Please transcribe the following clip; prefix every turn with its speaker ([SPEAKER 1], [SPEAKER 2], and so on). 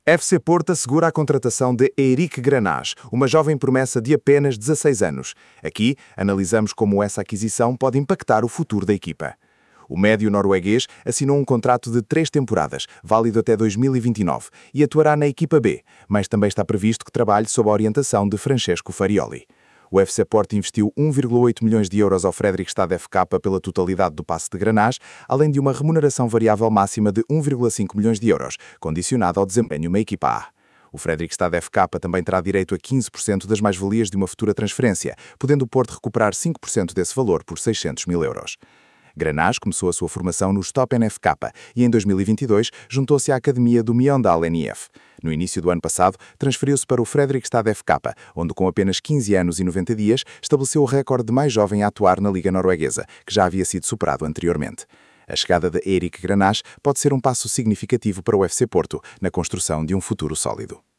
[SPEAKER 1] FC Porto assegura a contratação de Eric Granás, uma jovem promessa de apenas 16 anos. Aqui, analisamos como essa aquisição pode impactar o futuro da equipa. O médio norueguês assinou um contrato de 3 temporadas, válido até 2029, e atuará na equipa B, mas também está previsto que trabalhe sob a orientação de Francesco Farioli. O FC Porto investiu 1,8 milhões de euros ao Fredrikstad FK pela totalidade do passe de Granás, além de uma remuneração variável máxima de 1,5 milhões de euros, condicionada ao desempenho na equipa A. O Fredrikstad FK também terá direito a 15% das mais-valias de uma futura transferência, podendo o Porto recuperar 5% desse valor por 600 mil euros. Granás começou a sua formação no Stop NFK e em 2022 juntou-se à academia do Mjøndalen NIF. No início do ano passado, transferiu-se para o Fredrikstad FK, onde com apenas 15 anos e 90 dias estabeleceu o recorde de mais jovem a atuar na Liga Norueguesa, que já havia sido superado anteriormente. A chegada de Eric Granás pode ser um passo significativo para o FC Porto na construção de um futuro sólido.